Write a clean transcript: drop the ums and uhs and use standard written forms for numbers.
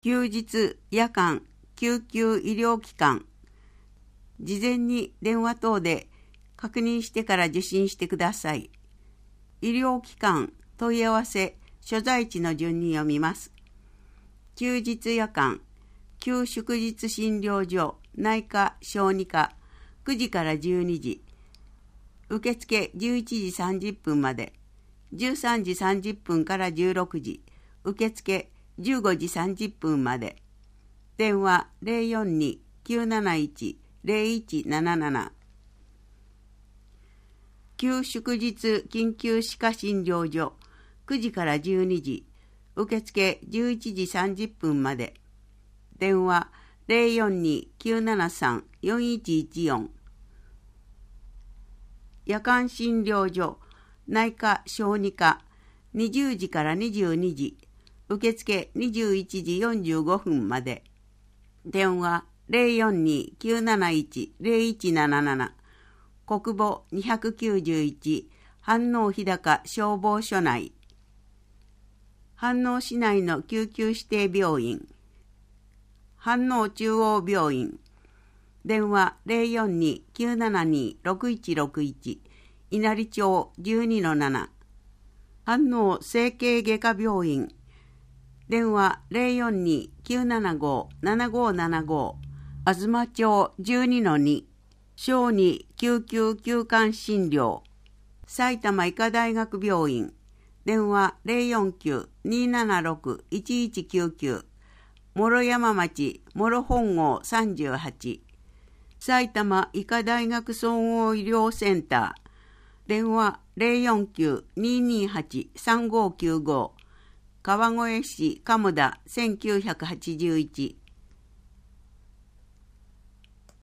休日、夜間、救急医療機関、事前に電話等で確認してから受診してください。医療機関、問い合わせ、所在地の順に読みます。休日夜間、休祝日診療所、内科、小児科、9時から12時、受付11時30分まで、13時30分から16時、受付15時30分まで。電話 042-971-0177。休祝日緊急歯科診療所、9時から12時、受付11時30分まで。電話 042-973-4114。夜間診療所、内科小児科、20時から22時、受付21時45分まで。電話 042-971-0177。国母291、飯能日高消防署内。飯能市内の救急指定病院。飯能中央病院。電話 042-972-6161。稲荷町 12-7。飯能整形外科病院。電話 042-975-7575。東町 12-2。小児救急急患診療。埼玉医科大学病院。電話 049-276-1199。諸山町諸本郷38。埼玉医科大学総合医療センター。電話 049-228-3595。川越市鴨田1981。